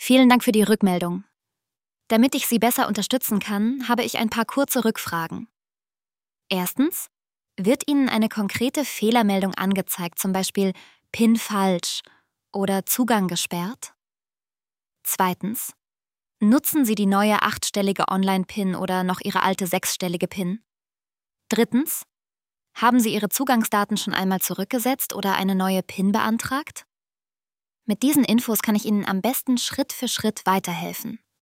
Vielen Dank für die Rückmeldung. Damit ich Sie besser unterstützen kann, habe ich ein paar kurze Rückfragen. Erstens, wird Ihnen eine konkrete Fehlermeldung angezeigt, zum Beispiel PIN falsch oder Zugang gesperrt? Zweitens, nutzen Sie die neue 8-stellige Online-PIN oder noch Ihre alte 6-stellige PIN? Drittens, haben Sie Ihre Zugangsdaten schon einmal zurückgesetzt oder eine neue PIN beantragt? Mit diesen Infos kann ich Ihnen am besten Schritt für Schritt weiterhelfen.